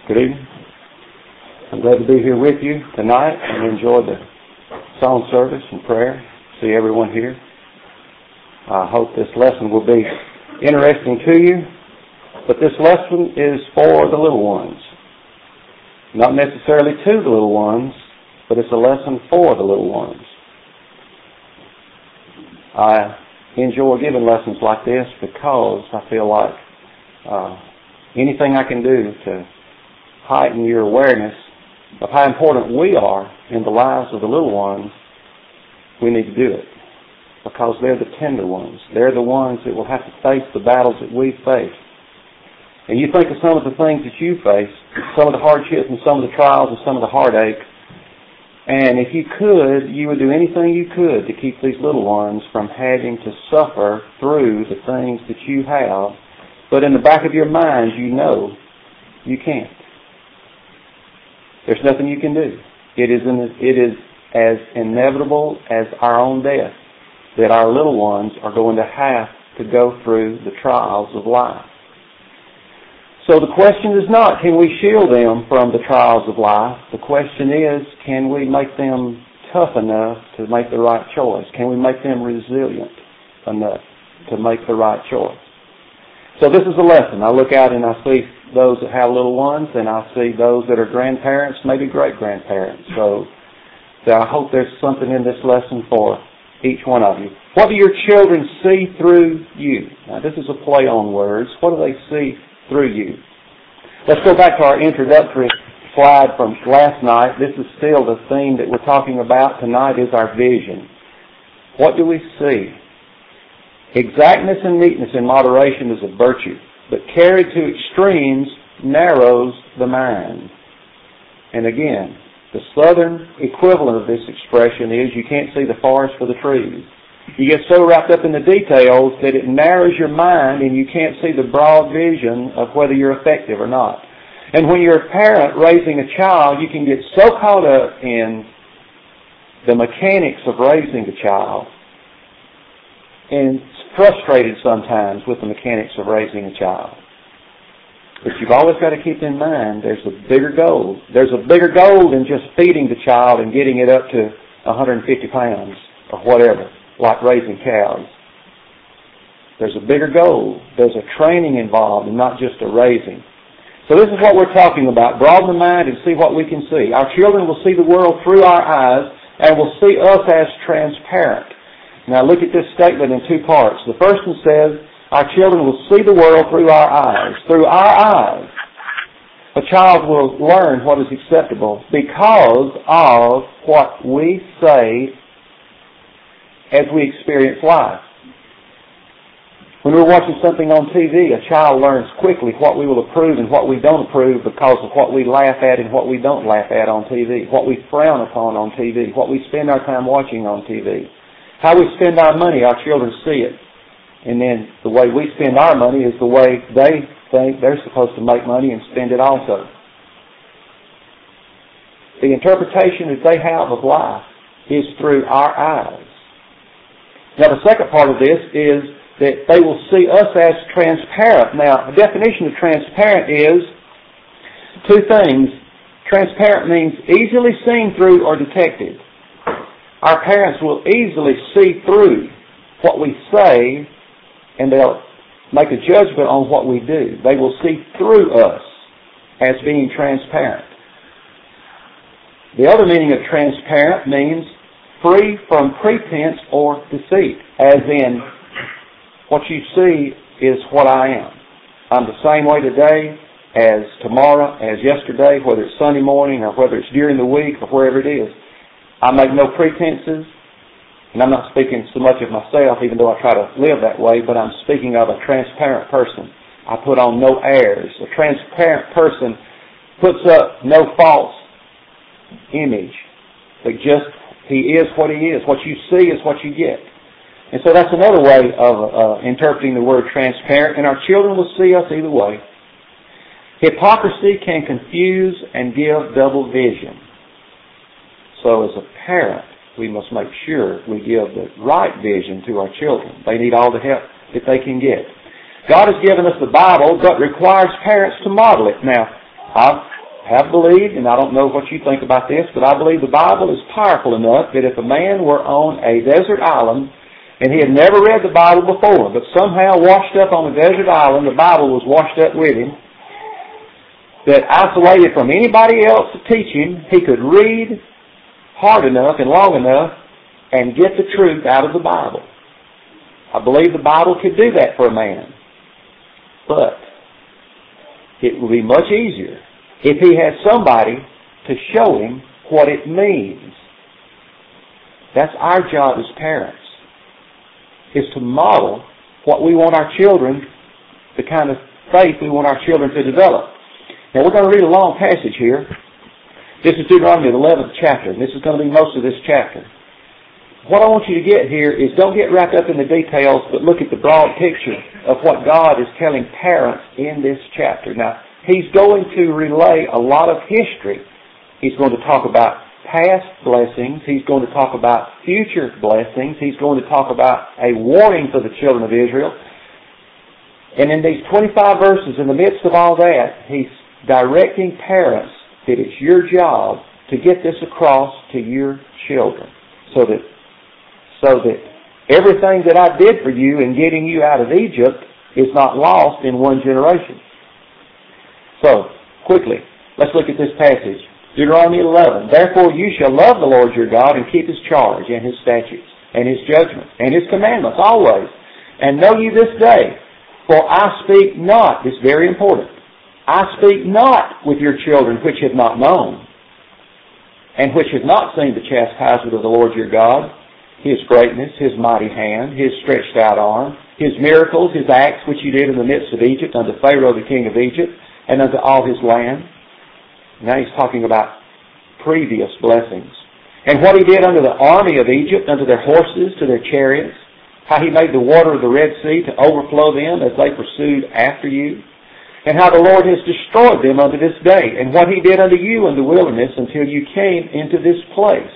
Good evening. I'm glad to be here with you tonight and enjoy the song service and prayer. See everyone here. I hope this lesson will be interesting to you. But this lesson is for the little ones. Not necessarily to the little ones, but it's a lesson for the little ones. I enjoy giving lessons like this because I feel like anything I can do to heighten your awareness of how important we are in the lives of the little ones, we need to do it. Because they're the tender ones. They're the ones that will have to face the battles that we face. And you think of some of the things that you face, some of the hardships and some of the trials and some of the heartache, and if you could, you would do anything you could to keep these little ones from having to suffer through the things that you have. But in the back of your mind, you know you can't. There's nothing you can do. It is as inevitable as our own death that our little ones are going to have to go through the trials of life. So the question is not, can we shield them from the trials of life? The question is, can we make them tough enough to make the right choice? Can we make them resilient enough to make the right choice? So this is a lesson. I look out and I see those that have little ones, and I see those that are grandparents, maybe great-grandparents. So I hope there's something in this lesson for each one of you. What do your children see through you? Now, this is a play on words. What do they see through you? Let's go back to our introductory slide from last night. This is still the theme that we're talking about. Tonight is our vision. What do we see? Exactness and neatness in moderation is a virtue, but carried to extremes narrows the mind. And again, the southern equivalent of this expression is you can't see the forest for the trees. You get so wrapped up in the details that it narrows your mind and you can't see the broad vision of whether you're effective or not. And when you're a parent raising a child, you can get so caught up in the mechanics of raising a child and frustrated sometimes with the mechanics of raising a child. But you've always got to keep in mind there's a bigger goal. There's a bigger goal than just feeding the child and getting it up to 150 pounds or whatever, like raising cows. There's a bigger goal. There's a training involved and not just a raising. So this is what we're talking about. Broaden the mind and see what we can see. Our children will see the world through our eyes and will see us as transparent. Now look at this statement in two parts. The first one says, our children will see the world through our eyes. Through our eyes. A child will learn what is acceptable because of what we say as we experience life. When we're watching something on TV, a child learns quickly what we will approve and what we don't approve because of what we laugh at and what we don't laugh at on TV, what we frown upon on TV, what we spend our time watching on TV. How we spend our money, our children see it. And then the way we spend our money is the way they think they're supposed to make money and spend it also. The interpretation that they have of life is through our eyes. Now the second part of this is that they will see us as transparent. Now the definition of transparent is two things. Transparent means easily seen through or detected. Our parents will easily see through what we say and they'll make a judgment on what we do. They will see through us as being transparent. The other meaning of transparent means free from pretense or deceit, as in what you see is what I am. I'm the same way today as tomorrow, as yesterday, whether it's Sunday morning or whether it's during the week or wherever it is. I make no pretenses, and I'm not speaking so much of myself, even though I try to live that way, but I'm speaking of a transparent person. I put on no airs. A transparent person puts up no false image, but just he is what he is. What you see is what you get. And so that's another way of interpreting the word transparent, and our children will see us either way. Hypocrisy can confuse and give double vision. So as a parent, we must make sure we give the right vision to our children. They need all the help that they can get. God has given us the Bible, but requires parents to model it. Now, have believed, and I don't know what you think about this, but I believe the Bible is powerful enough that if a man were on a desert island and he had never read the Bible before, but somehow washed up on a desert island, the Bible was washed up with him, that isolated from anybody else to teach him, he could read hard enough and long enough and get the truth out of the Bible. I believe the Bible could do that for a man. But it would be much easier if he had somebody to show him what it means. That's our job as parents, is to model what we want our children, the kind of faith we want our children to develop. Now we're going to read a long passage here. This is Deuteronomy, the 11th chapter, and this is going to be most of this chapter. What I want you to get here is don't get wrapped up in the details, but look at the broad picture of what God is telling parents in this chapter. Now, He's going to relay a lot of history. He's going to talk about past blessings. He's going to talk about future blessings. He's going to talk about a warning for the children of Israel. And in these 25 verses, in the midst of all that, He's directing parents that it's your job to get this across to your children so that everything that I did for you in getting you out of Egypt is not lost in one generation. So, quickly, let's look at this passage. Deuteronomy 11. Therefore you shall love the Lord your God and keep His charge and His statutes and His judgments and His commandments always. And know ye this day, for I speak not, this is very important, I speak not with your children which have not known and which have not seen the chastisement of the Lord your God, His greatness, His mighty hand, His stretched out arm, His miracles, His acts which He did in the midst of Egypt unto Pharaoh the king of Egypt and unto all his land. Now He's talking about previous blessings. And what He did unto the army of Egypt, unto their horses, to their chariots, how He made the water of the Red Sea to overflow them as they pursued after you, and how the Lord has destroyed them unto this day, and what He did unto you in the wilderness until you came into this place.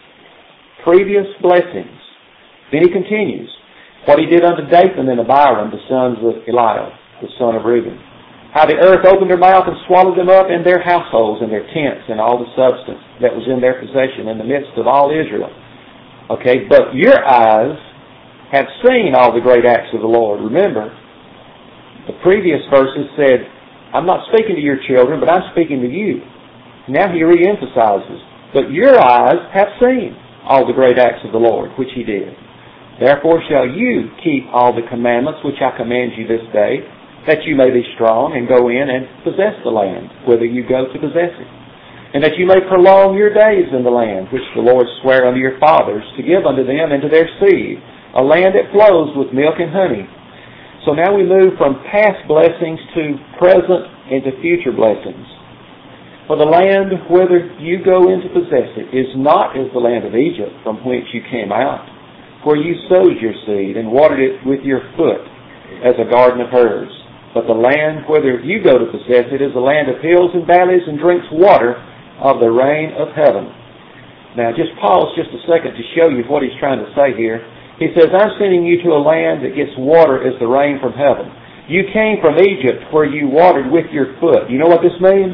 Previous blessings. Then He continues, what He did unto Dathan and Abiram, the sons of Eliab, the son of Reuben. How the earth opened her mouth and swallowed them up, and their households and their tents and all the substance that was in their possession in the midst of all Israel. Okay, but your eyes have seen all the great acts of the Lord. Remember, the previous verses said, I'm not speaking to your children, but I'm speaking to you. Now He reemphasizes, but your eyes have seen all the great acts of the Lord, which He did. Therefore shall you keep all the commandments which I command you this day, that you may be strong and go in and possess the land, whither you go to possess it. And that you may prolong your days in the land, which the Lord sware unto your fathers, to give unto them and to their seed, a land that flows with milk and honey. So now we move from past blessings to present and to future blessings. For the land whither you go in to possess it is not as the land of Egypt from whence you came out, where you sowed your seed and watered it with your foot as a garden of herbs. But the land whither you go to possess it is a land of hills and valleys and drinks water of the rain of heaven. Now just pause just a second to show you what He's trying to say here. He says, I'm sending you to a land that gets water as the rain from heaven. You came from Egypt where you watered with your foot. You know what this means?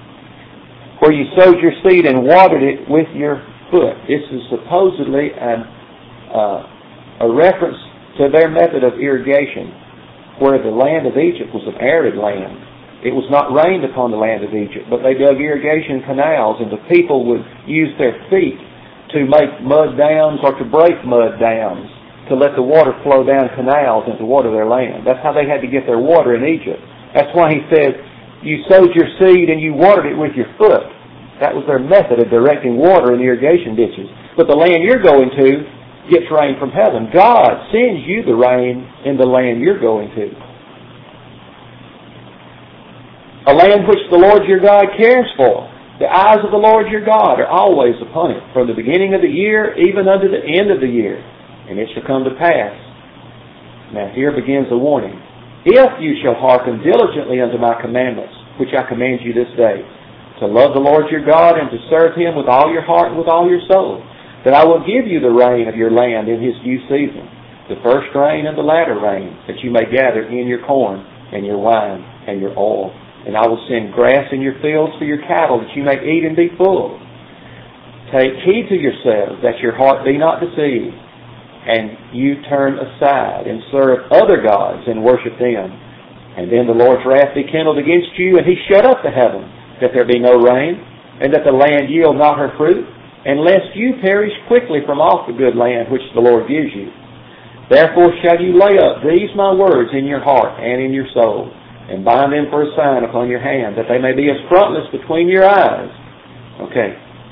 Where you sowed your seed and watered it with your foot. This is supposedly a reference to their method of irrigation, where the land of Egypt was an arid land. It was not rained upon the land of Egypt, but they dug irrigation canals, and the people would use their feet to make mud dams or to break mud dams to let the water flow down canals and to water their land. That's how they had to get their water in Egypt. That's why He said, you sowed your seed and you watered it with your foot. That was their method of directing water in irrigation ditches. But the land you're going to gets rain from heaven. God sends you the rain in the land you're going to. A land which the Lord your God cares for. The eyes of the Lord your God are always upon it, from the beginning of the year even unto the end of the year. And it shall come to pass. Now here begins the warning. If you shall hearken diligently unto my commandments, which I command you this day, to love the Lord your God and to serve Him with all your heart and with all your soul, that I will give you the rain of your land in His due season, the first rain and the latter rain, that you may gather in your corn and your wine and your oil And I will send grass in your fields for your cattle, that you may eat and be full. Take heed to yourselves, that your heart be not deceived, and you turn aside and serve other gods and worship them. And then the Lord's wrath be kindled against you, and He shut up the heaven, that there be no rain, and that the land yield not her fruit, and lest you perish quickly from off the good land which the Lord gives you. Therefore shall you lay up these my words in your heart and in your soul, and bind them for a sign upon your hand, that they may be as frontlets between your eyes. Okay.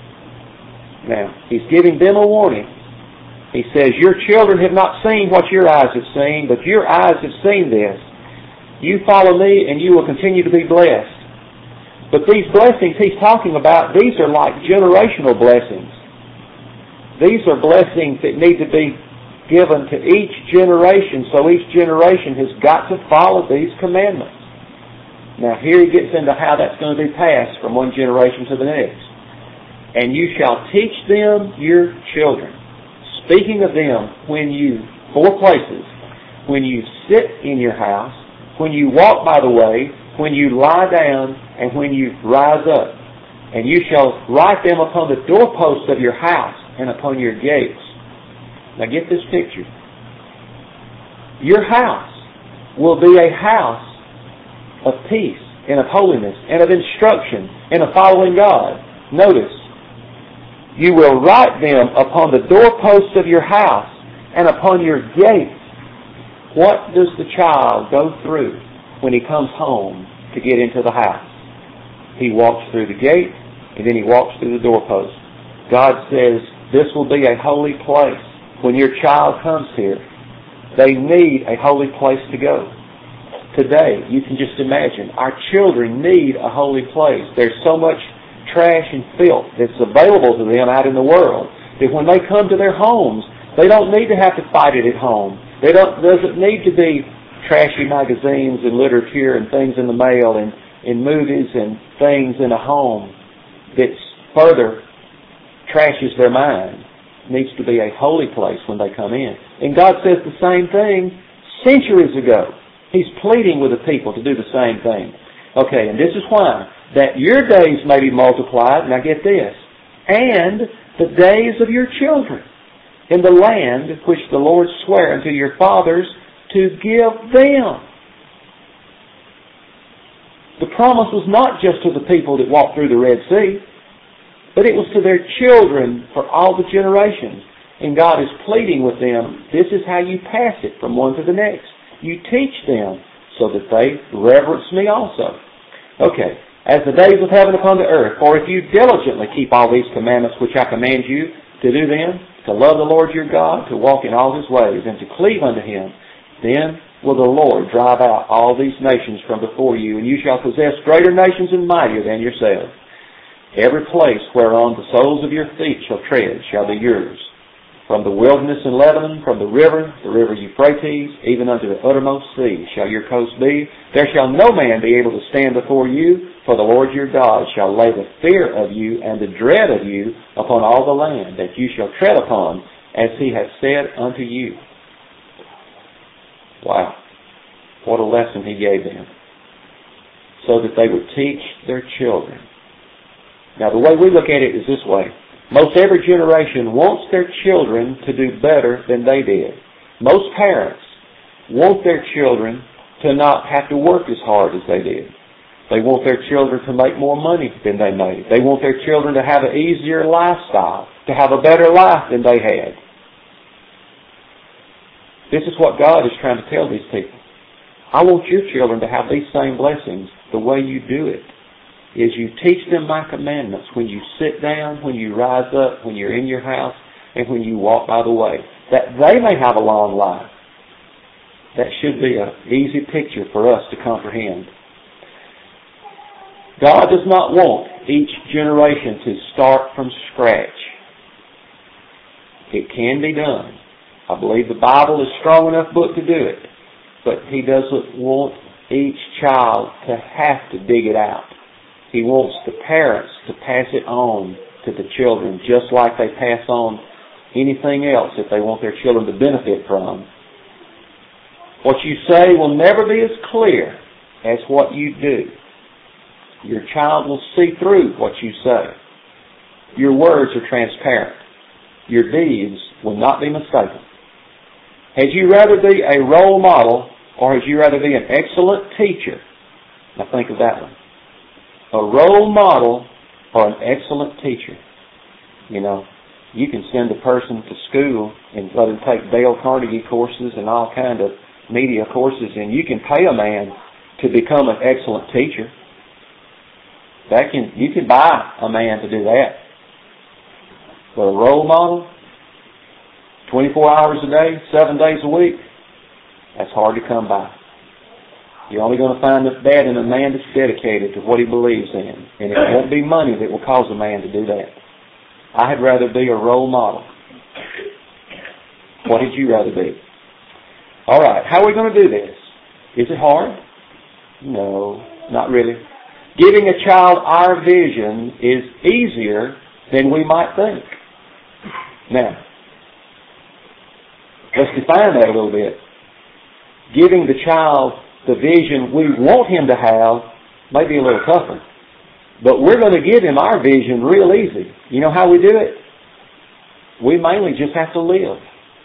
Now, He's giving them a warning. He says, your children have not seen what your eyes have seen, but your eyes have seen this. You follow me, and you will continue to be blessed. But these blessings He's talking about, these are like generational blessings. These are blessings that need to be given to each generation, so each generation has got to follow these commandments. Now here He gets into how that's going to be passed from one generation to the next. And you shall teach them your children, speaking of them four places, when you sit in your house, when you walk by the way, when you lie down, and when you rise up. And you shall write them upon the doorposts of your house and upon your gates. Now get this picture. Your house will be a house of peace and of holiness and of instruction and of following God. Notice, you will write them upon the doorposts of your house and upon your gates. What does the child go through when he comes home to get into the house? He walks through the gate, and then he walks through the doorpost. God says, this will be a holy place. When your child comes here, they need a holy place to go. Today, you can just imagine, our children need a holy place. There's so much trash and filth that's available to them out in the world that when they come to their homes, they don't need to have to fight it at home. Doesn't need to be trashy magazines and literature and things in the mail and in movies and things in a home that further trashes their mind. It needs to be a holy place when they come in. And God says the same thing centuries ago. He's pleading with the people to do the same thing. Okay, and this is why. That your days may be multiplied, now get this, and the days of your children in the land which the Lord sware unto your fathers to give them. The promise was not just to the people that walked through the Red Sea, but it was to their children for all the generations. And God is pleading with them, this is how you pass it from one to the next. You teach them so that they reverence me also. Okay, as the days of heaven upon the earth, for if you diligently keep all these commandments which I command you to do them, to love the Lord your God, to walk in all His ways, and to cleave unto Him, then will the Lord drive out all these nations from before you, and you shall possess greater nations and mightier than yourselves. Every place whereon the soles of your feet shall tread shall be yours. From the wilderness in Lebanon, from the river Euphrates, even unto the uttermost sea shall your coast be. There shall no man be able to stand before you, for the Lord your God shall lay the fear of you and the dread of you upon all the land that you shall tread upon, as He hath said unto you. Wow. What a lesson He gave them. So that they would teach their children. Now the way we look at it is this way. Most every generation wants their children to do better than they did. Most parents want their children to not have to work as hard as they did. They want their children to make more money than they made. They want their children to have an easier lifestyle, to have a better life than they had. This is what God is trying to tell these people. I want your children to have these same blessings. The way you do it is you teach them my commandments when you sit down, when you rise up, when you're in your house, and when you walk by the way, that they may have a long life. That should be an easy picture for us to comprehend. God does not want each generation to start from scratch. It can be done. I believe the Bible is a strong enough book to do it, but He doesn't want each child to have to dig it out. He wants the parents to pass it on to the children just like they pass on anything else that they want their children to benefit from. What you say will never be as clear as what you do. Your child will see through what you say. Your words are transparent. Your deeds will not be mistaken. Had you rather be a role model, or had you rather be an excellent teacher? Now think of that one. A role model or an excellent teacher. You know, you can send a person to school and let them take Dale Carnegie courses and all kind of media courses, and you can pay a man to become an excellent teacher. You can buy a man to do that. But a role model, 24 hours a day, 7 days a week, that's hard to come by. You're only going to find that in a man that's dedicated to what he believes in. And it won't be money that will cause a man to do that. I'd rather be a role model. What would you rather be? All right, how are we going to do this? Is it hard? No, not really. Giving a child our vision is easier than we might think. Now, let's define that a little bit. Giving the child the vision we want him to have may be a little tougher. But we're going to give him our vision real easy. You know how we do it? We mainly just have to live.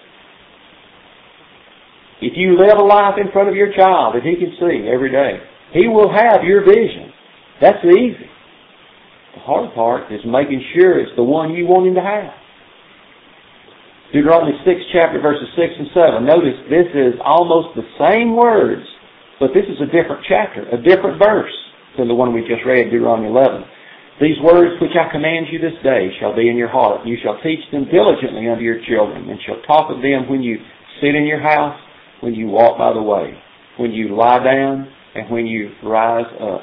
If you live a life in front of your child that he can see every day, he will have your vision. That's easy. The hard part is making sure it's the one you want him to have. Deuteronomy 6 chapter verses 6 and 7. Notice this is almost the same words, but this is a different chapter, a different verse than the one we just read, Deuteronomy 11. These words which I command you this day shall be in your heart. You shall teach them diligently unto your children, and shall talk of them when you sit in your house, when you walk by the way, when you lie down, and when you rise up.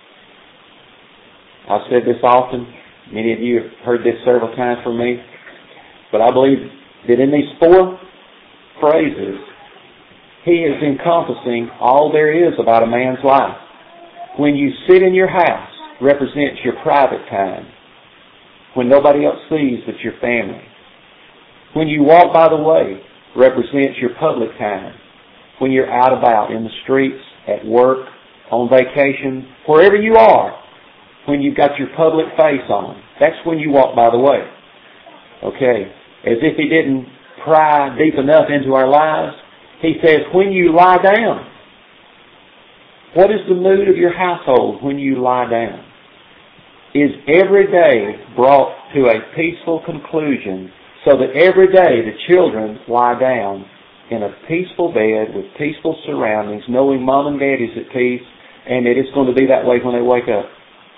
I've said this often. Many of you have heard this several times from me. But I believe that in these 4 phrases, he is encompassing all there is about a man's life. When you sit in your house represents your private time, when nobody else sees but your family. When you walk by the way represents your public time, when you're out about in the streets, at work, on vacation, wherever you are, when you've got your public face on. That's when you walk by the way. Okay, as if he didn't pry deep enough into our lives, he says, when you lie down. What is the mood of your household when you lie down? Is every day brought to a peaceful conclusion so that every day the children lie down in a peaceful bed with peaceful surroundings, knowing mom and dad is at peace, and that it's going to be that way when they wake up?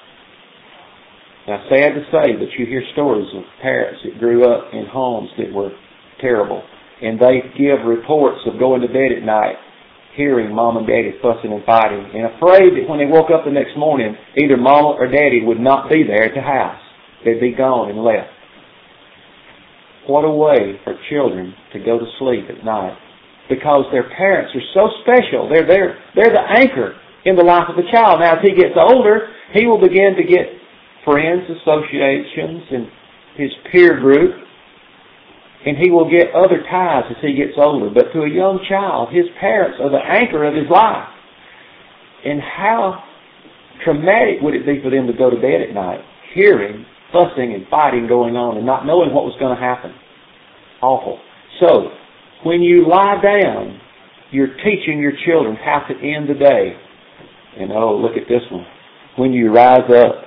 Now, sad to say, but you hear stories of parents that grew up in homes that were terrible, and they give reports of going to bed at night hearing mom and daddy fussing and fighting, and afraid that when they woke up the next morning, either mama or daddy would not be there at the house. They'd be gone and left. What a way for children to go to sleep at night, because their parents are so special. They're the anchor in the life of the child. Now, as he gets older, he will begin to get friends, associations, and his peer group, and he will get other ties as he gets older. But to a young child, his parents are the anchor of his life. And how traumatic would it be for them to go to bed at night, hearing fussing and fighting going on and not knowing what was going to happen? Awful. So, when you lie down, you're teaching your children how to end the day. And look at this one. When you rise up,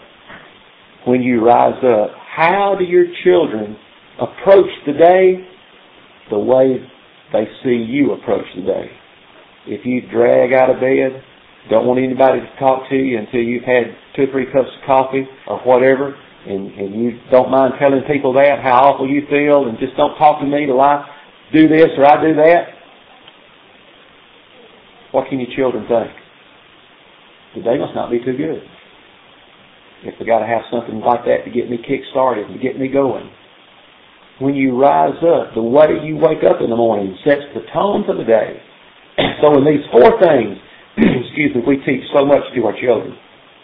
how do your children approach the day? The way they see you approach the day. If you drag out of bed, don't want anybody to talk to you until you've had 2 or 3 cups of coffee or whatever, and you don't mind telling people that, how awful you feel, and just don't talk to me till I do this or I do that, what can your children think? The day must not be too good if they got to have something like that to get me kick-started and get me going. When you rise up, the way you wake up in the morning sets the tone for the day. So in these 4 things, we teach so much to our children.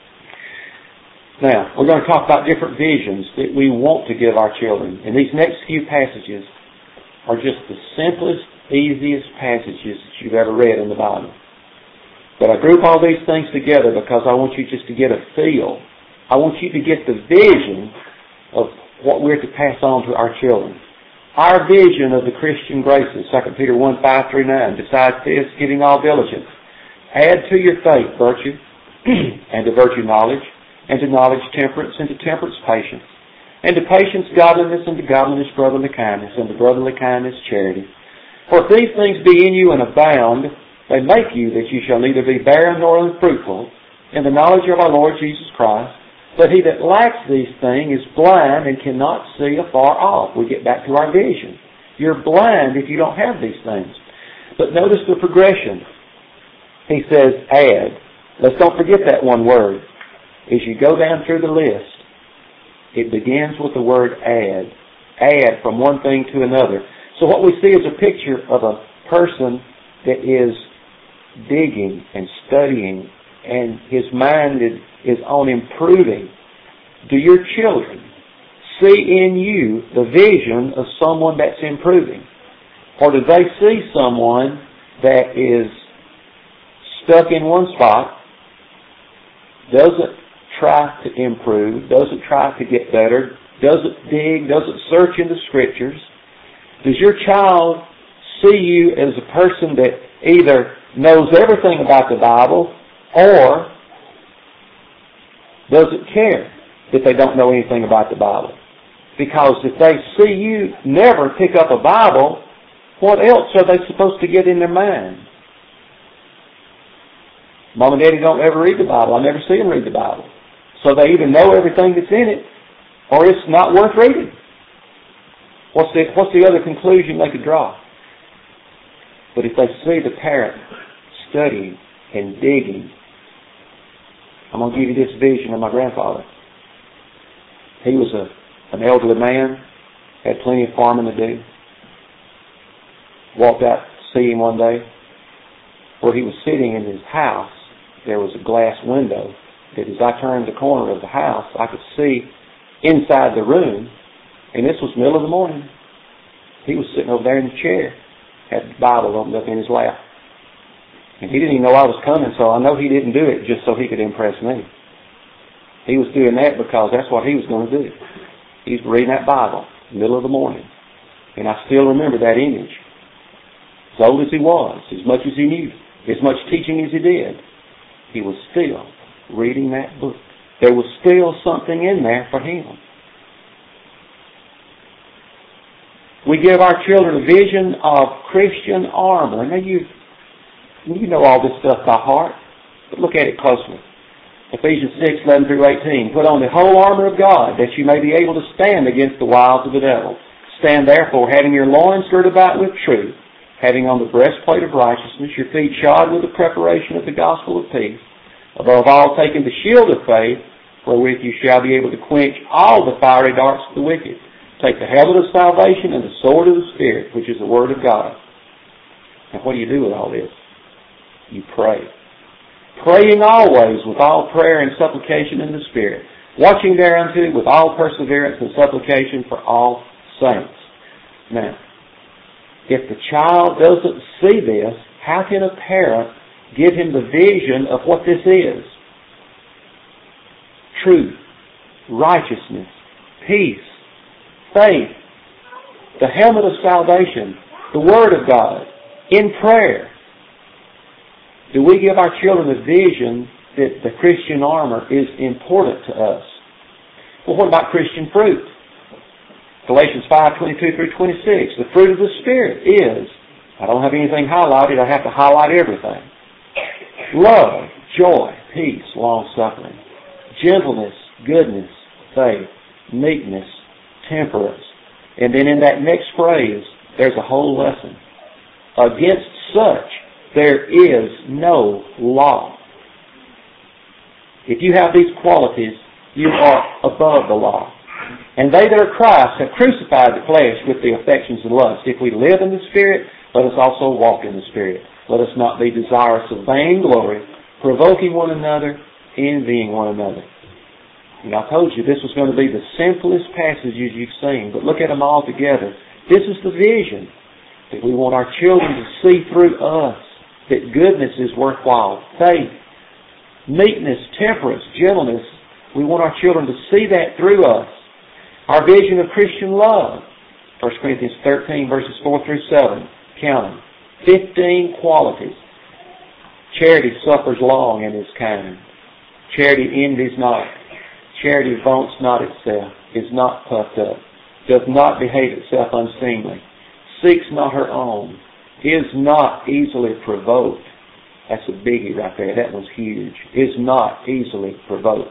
Now, we're going to talk about different visions that we want to give our children. And these next few passages are just the simplest, easiest passages that you've ever read in the Bible. But I group all these things together because I want you just to get a feel. I want you to get the vision of what we're to pass on to our children. Our vision of the Christian graces, 2 Peter 1, 5 through 9. Besides this, giving all diligence, add to your faith virtue, and to virtue knowledge, and to knowledge temperance, and to temperance patience, and to patience godliness, and to godliness brotherly kindness, and to brotherly kindness charity. For if these things be in you and abound, they make you that you shall neither be barren nor unfruitful in the knowledge of our Lord Jesus Christ. But he that lacks these things is blind and cannot see afar off. We get back to our vision. You're blind if you don't have these things. But notice the progression. He says, add. Let's don't forget that one word. As you go down through the list, it begins with the word add. Add from one thing to another. So what we see is a picture of a person that is digging and studying, and his mind is on improving. Do your children see in you the vision of someone that's improving? Or do they see someone that is stuck in one spot, doesn't try to improve, doesn't try to get better, doesn't dig, doesn't search in the Scriptures? Does your child see you as a person that either knows everything about the Bible or doesn't care that they don't know anything about the Bible? Because if they see you never pick up a Bible, what else are they supposed to get in their mind? Mom and Daddy don't ever read the Bible. I never see them read the Bible. So they either know everything that's in it or it's not worth reading. What's the other conclusion they could draw? But if they see the parent studying and digging, I'm going to give you this vision of my grandfather. He was an elderly man, had plenty of farming to do. Walked out to see him one day. Where he was sitting in his house, there was a glass window that as I turned the corner of the house, I could see inside the room, and this was middle of the morning. He was sitting over there in the chair, had the Bible opened up in his lap. And he didn't even know I was coming, so I know he didn't do it just so he could impress me. He was doing that because that's what he was going to do. He was reading that Bible in the middle of the morning. And I still remember that image. As old as he was, as much as he knew, as much teaching as he did, he was still reading that book. There was still something in there for him. We give our children a vision of Christian armor. Now you know all this stuff by heart, but look at it closely. Ephesians 6, 11 through 18. Put on the whole armor of God, that you may be able to stand against the wiles of the devil. Stand therefore, having your loins girded about with truth, having on the breastplate of righteousness, your feet shod with the preparation of the gospel of peace. Above all, taking the shield of faith, wherewith you shall be able to quench all the fiery darts of the wicked. Take the helmet of salvation and the sword of the Spirit, which is the Word of God. And what do you do with all this? You pray. Praying always with all prayer and supplication in the Spirit, watching thereunto with all perseverance and supplication for all saints. Now, if the child doesn't see this, how can a parent give him the vision of what this is? Truth, righteousness, peace, faith, the helmet of salvation, the Word of God, in prayer. Do we give our children a vision that the Christian armor is important to us? Well, what about Christian fruit? Galatians 5:22 through 26. The fruit of the Spirit is, I don't have anything highlighted, I have to highlight everything. Love, joy, peace, long-suffering, gentleness, goodness, faith, meekness, temperance. And then in that next phrase, there's a whole lesson. Against such, there is no law. If you have these qualities, you are above the law. And they that are Christ have crucified the flesh with the affections and lusts. If we live in the Spirit, let us also walk in the Spirit. Let us not be desirous of vainglory, provoking one another, envying one another. And I told you this was going to be the simplest passages you've seen, but look at them all together. This is the vision that we want our children to see through us. that goodness is worthwhile. Faith, meekness, temperance, gentleness. We want our children to see that through us. Our vision of Christian love. 1 Corinthians 13, verses 4 through 7. Count them. 15 qualities. Charity suffers long and is kind. Charity envies not. Charity vaunts not itself, is not puffed up, does not behave itself unseemly, seeks not her own, is not easily provoked. That's a biggie right there. That one's huge. Is not easily provoked.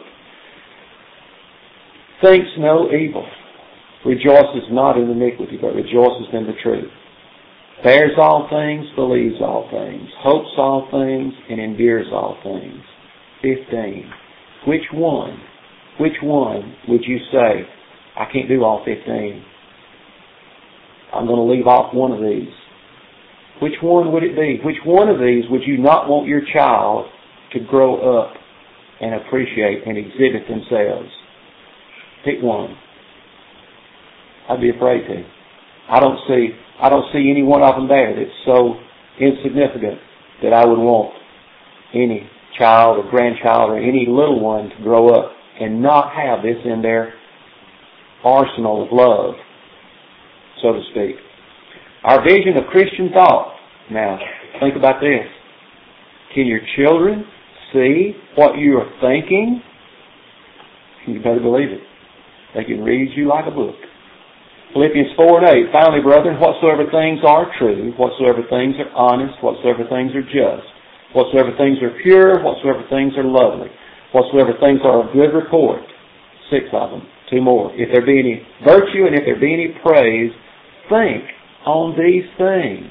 Thinks no evil. Rejoices not in iniquity, but rejoices in the truth. Bears all things, believes all things, hopes all things, and endures all things. 15. Which one would you say, I can't do all 15. I'm going to leave off one of these. Which one would it be? Which one of these would you not want your child to grow up and appreciate and exhibit themselves? Pick one. I'd be afraid to. I don't see any one of them there that's so insignificant that I would want any child or grandchild or any little one to grow up and not have this in their arsenal of love, so to speak. Our vision of Christian thought. Now, think about this. Can your children see what you are thinking? You better believe it. They can read you like a book. Philippians 4 and 8. Finally, brethren, whatsoever things are true, whatsoever things are honest, whatsoever things are just, whatsoever things are pure, whatsoever things are lovely, whatsoever things are of good report. 6 of them. 2 more. If there be any virtue and if there be any praise, think on these things.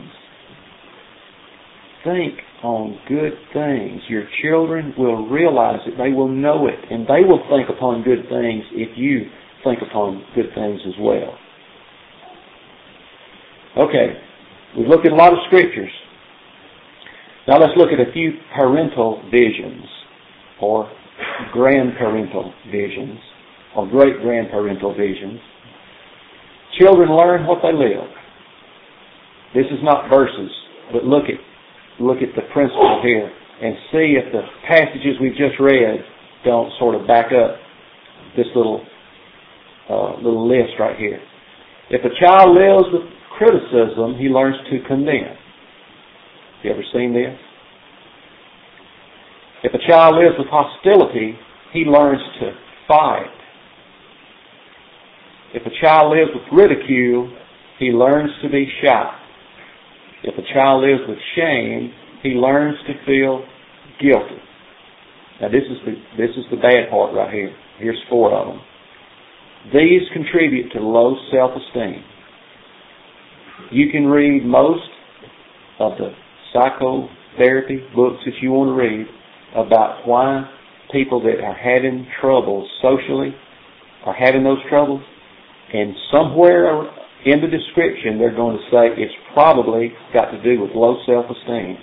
Think on good things. Your children will realize it. They will know it. And they will think upon good things if you think upon good things as well. Okay. We've looked at a lot of scriptures. Now let's look at a few parental visions or grandparental visions or great-grandparental visions. Children learn what they live. This is not verses, but look at the principle here and see if the passages we've just read don't sort of back up this little list right here. If a child lives with criticism, he learns to condemn. You ever seen this? If a child lives with hostility, he learns to fight. If a child lives with ridicule, he learns to be shy. If a child lives with shame, he learns to feel guilty. Now this is the bad part right here. Here's 4 of them. These contribute to low self-esteem. You can read most of the psychotherapy books that you want to read about why people that are having troubles socially are having those troubles. And somewhere in the description they're going to say it's probably got to do with low self-esteem.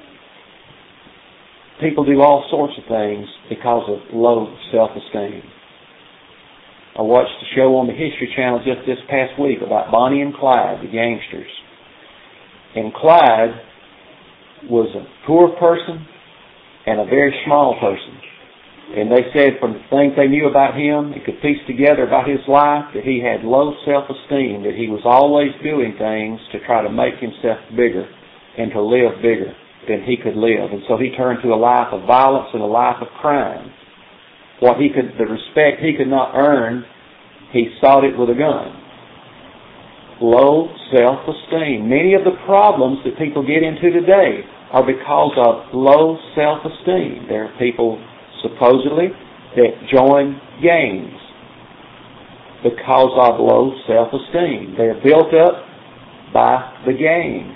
People do all sorts of things because of low self-esteem. I watched a show on the History Channel just this past week about Bonnie and Clyde, the gangsters. And Clyde was a poor person and a very small person. And they said from the things they knew about him, they could piece together about his life that he had low self-esteem, that he was always doing things to try to make himself bigger and to live bigger than he could live. And so he turned to a life of violence and a life of crime. The respect he could not earn, he sought it with a gun. Low self-esteem. Many of the problems that people get into today are because of low self-esteem. There are people supposedly that join gangs because of low self-esteem. They are built up by the gang.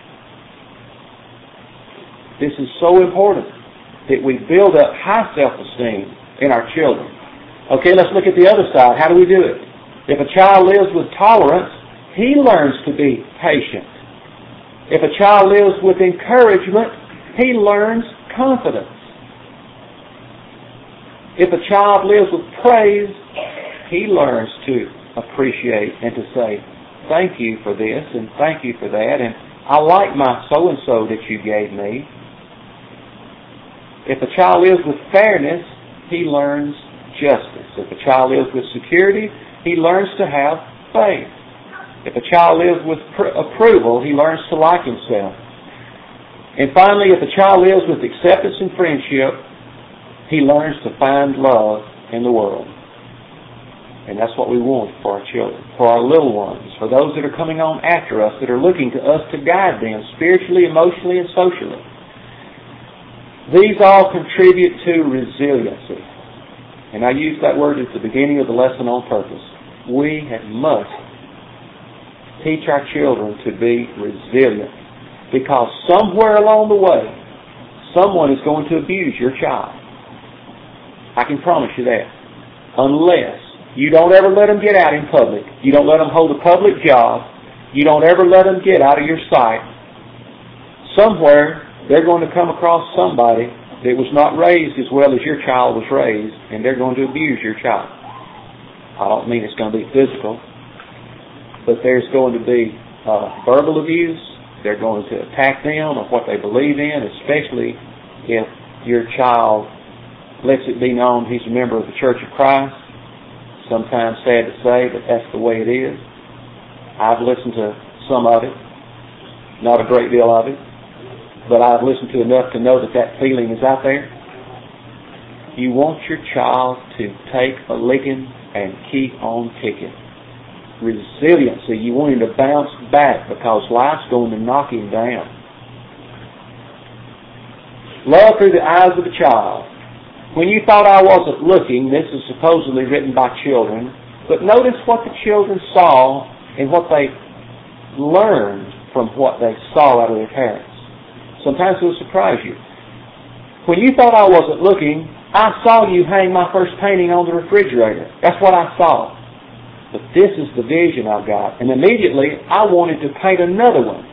This is so important that we build up high self-esteem in our children. Okay, let's look at the other side. How do we do it? If a child lives with tolerance, he learns to be patient. If a child lives with encouragement, he learns confidence. If a child lives with praise, he learns to appreciate and to say, thank you for this and thank you for that, and I like my so-and-so that you gave me. If a child lives with fairness, he learns justice. If a child lives with security, he learns to have faith. If a child lives with approval, he learns to like himself. And finally, if a child lives with acceptance and friendship, he learns to find love in the world. And that's what we want for our children, for our little ones, for those that are coming on after us, that are looking to us to guide them spiritually, emotionally, and socially. These all contribute to resiliency. And I use that word at the beginning of the lesson on purpose. We must teach our children to be resilient, because somewhere along the way, someone is going to abuse your child. I can promise you that. Unless you don't ever let them get out in public. You don't let them hold a public job. You don't ever let them get out of your sight. Somewhere, they're going to come across somebody that was not raised as well as your child was raised, and they're going to abuse your child. I don't mean it's going to be physical, but there's going to be verbal abuse. They're going to attack them of what they believe in, especially if your child lets it be known he's a member of the Church of Christ. Sometimes sad to say, but that's the way it is. I've listened to some of it, not a great deal of it, but I've listened to enough to know that that feeling is out there. You want your child to take a licking and keep on kicking. Resiliency, you want him to bounce back because life's going to knock him down. Love through the eyes of a child. When you thought I wasn't looking, this is supposedly written by children, but notice what the children saw and what they learned from what they saw out of their parents. Sometimes it will surprise you. When you thought I wasn't looking, I saw you hang my first painting on the refrigerator. That's what I saw. But this is the vision I've got. And immediately, I wanted to paint another one.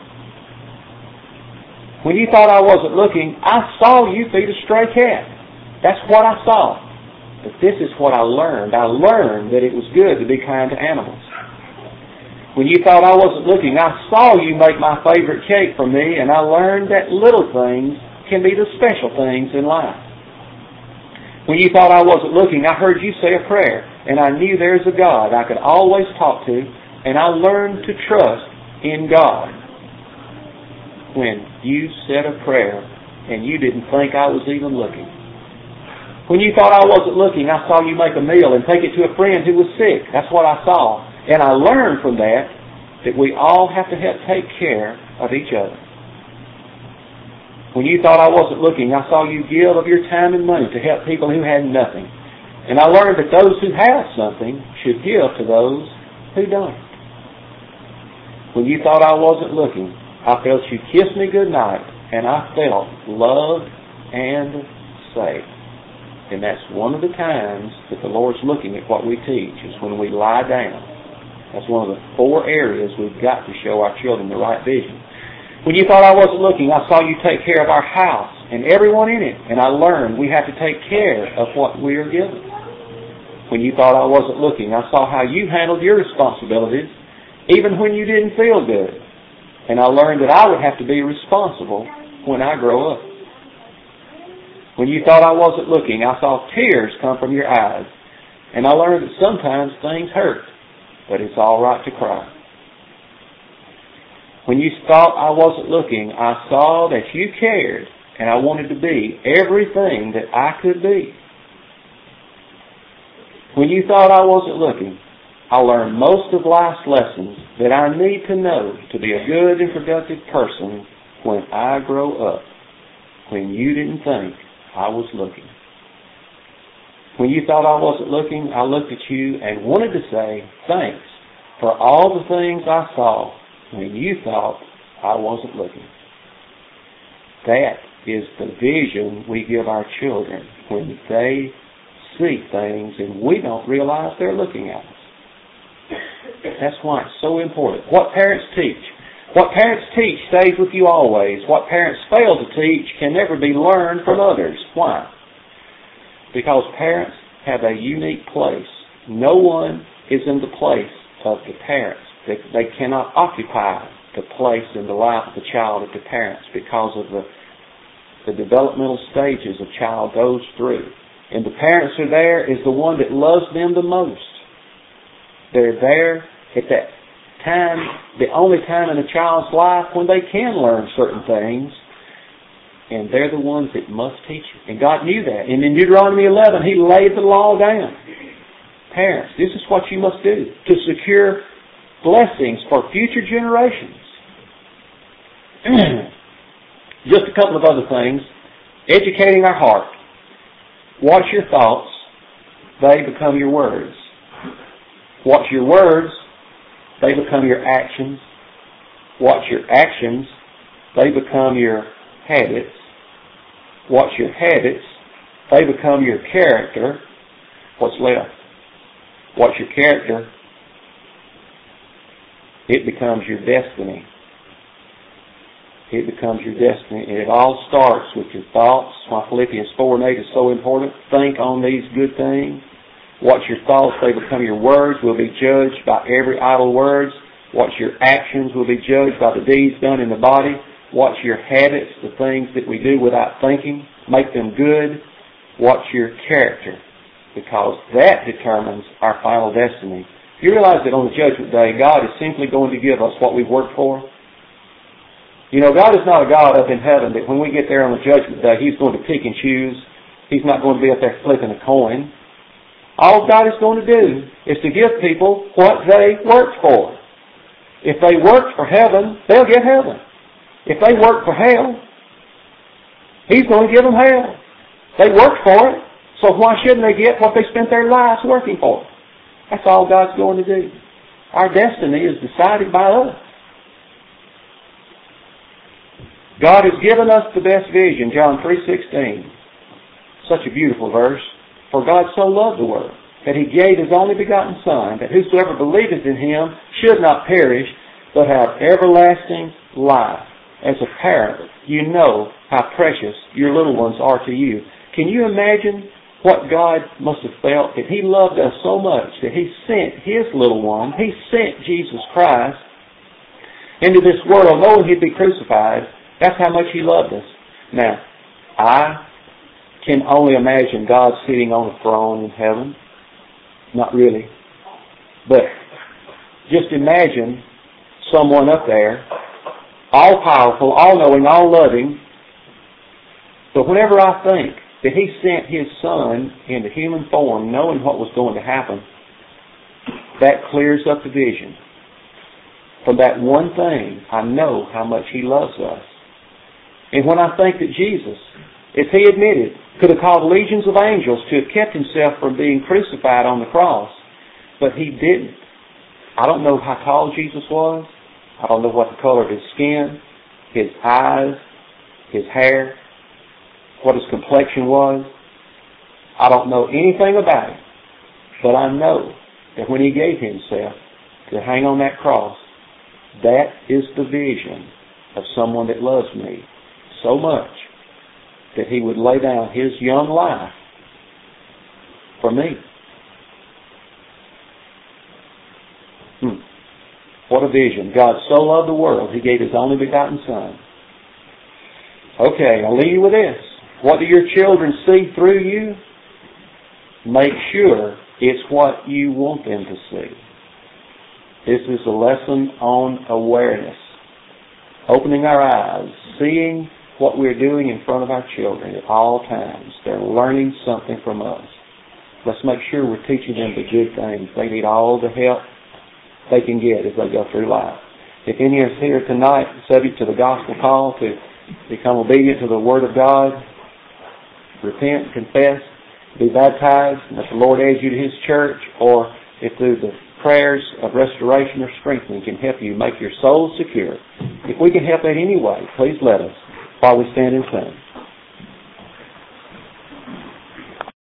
When you thought I wasn't looking, I saw you feed a stray cat. That's what I saw. But this is what I learned. I learned that it was good to be kind to animals. When you thought I wasn't looking, I saw you make my favorite cake for me, and I learned that little things can be the special things in life. When you thought I wasn't looking, I heard you say a prayer, and I knew there's a God I could always talk to, and I learned to trust in God. When you said a prayer, and you didn't think I was even looking. When you thought I wasn't looking, I saw you make a meal and take it to a friend who was sick. That's what I saw. And I learned from that we all have to help take care of each other. When you thought I wasn't looking, I saw you give of your time and money to help people who had nothing. And I learned that those who have something should give to those who don't. When you thought I wasn't looking, I felt you kiss me goodnight, and I felt loved and safe. And that's one of the times that the Lord's looking at what we teach, is when we lie down. That's one of the 4 areas we've got to show our children the right vision. When you thought I wasn't looking, I saw you take care of our house and everyone in it. And I learned we have to take care of what we are given. When you thought I wasn't looking, I saw how you handled your responsibilities even when you didn't feel good. And I learned that I would have to be responsible when I grow up. When you thought I wasn't looking, I saw tears come from your eyes. And I learned that sometimes things hurt, but it's all right to cry. When you thought I wasn't looking, I saw that you cared, and I wanted to be everything that I could be. When you thought I wasn't looking, I learned most of life's lessons that I need to know to be a good and productive person when I grow up, when you didn't think I was looking. When you thought I wasn't looking, I looked at you and wanted to say thanks for all the things I saw when you thought I wasn't looking. That is the vision we give our children when they see things and we don't realize they're looking at us. That's why it's so important. What parents teach. What parents teach stays with you always. What parents fail to teach can never be learned from others. Why? Because parents have a unique place. No one is in the place of the parents. They cannot occupy the place in the life of the child of the parents because of the the developmental stages a child goes through. And the parents are there is the one that loves them the most. They're there at that time, the only time in a child's life when they can learn certain things. And they're the ones that must teach it. And God knew that. And in Deuteronomy 11, He laid the law down. Parents, this is what you must do to secure blessings for future generations. Just a couple of other things. Educating our heart. Watch your thoughts. They become your words. Watch your words. They become your actions. Watch your actions. They become your habits. Watch your habits. They become your character. What's left? Watch your character. It becomes your destiny. It becomes your destiny. And it all starts with your thoughts. Why Philippians 4 and 8 is so important. Think on these good things. Watch your thoughts. They become your words. Will be judged by every idle word. Watch your actions. Will be judged by the deeds done in the body. Watch your habits, the things that we do without thinking. Make them good. Watch your character, because that determines our final destiny. You realize that on the Judgment Day, God is simply going to give us what we've worked for? You know, God is not a God up in heaven that when we get there on the Judgment Day, He's going to pick and choose. He's not going to be up there flipping a coin. All God is going to do is to give people what they worked for. If they worked for heaven, they'll get heaven. If they work for hell, He's going to give them hell. They worked for it, so why shouldn't they get what they spent their lives working for? That's all God's going to do. Our destiny is decided by us. God has given us the best vision, John 3:16. Such a beautiful verse. For God so loved the world, that He gave His only begotten Son, that whosoever believeth in Him should not perish, but have everlasting life. As a parent, you know how precious your little ones are to you. Can you imagine what God must have felt that He loved us so much that He sent His little one, He sent Jesus Christ into this world knowing He'd be crucified. That's how much He loved us. Now, I can only imagine God sitting on a throne in heaven. Not really. But just imagine someone up there, all-powerful, all-knowing, all-loving. But whenever I think that He sent His Son into human form knowing what was going to happen, that clears up the vision. From that one thing, I know how much He loves us. And when I think that Jesus, as He admitted, could have called legions of angels to have kept Himself from being crucified on the cross, but He didn't. I don't know how tall Jesus was. I don't know what the color of His skin, His eyes, His hair, what His complexion was. I don't know anything about Him. But I know that when He gave Himself to hang on that cross, that is the vision of someone that loves me so much that He would lay down His young life for me. What a vision. God so loved the world, He gave His only begotten Son. Okay, I'll leave you with this. What do your children see through you? Make sure it's what you want them to see. This is a lesson on awareness. Opening our eyes, seeing what we're doing in front of our children at all times. They're learning something from us. Let's make sure we're teaching them the good things. They need all the help they can get as they go through life. If any is here tonight subject to the gospel call to become obedient to the Word of God, repent, confess, be baptized, and let the Lord add you to His church, or if through the prayers of restoration or strengthening can help you make your soul secure. If we can help in any way, please let us while we stand and sing.